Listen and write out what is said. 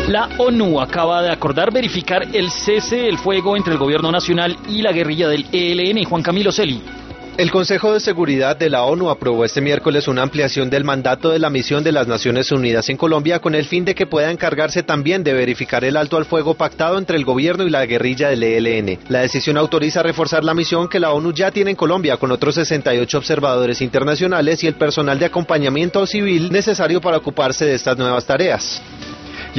La ONU acaba de acordar verificar el cese del fuego entre el gobierno nacional y la guerrilla del ELN. Juan Camilo Celi. El Consejo de Seguridad de la ONU aprobó este miércoles una ampliación del mandato de la misión de las Naciones Unidas en Colombia con el fin de que pueda encargarse también de verificar el alto al fuego pactado entre el gobierno y la guerrilla del ELN. La decisión autoriza reforzar la misión que la ONU ya tiene en Colombia con otros 68 observadores internacionales y el personal de acompañamiento civil necesario para ocuparse de estas nuevas tareas.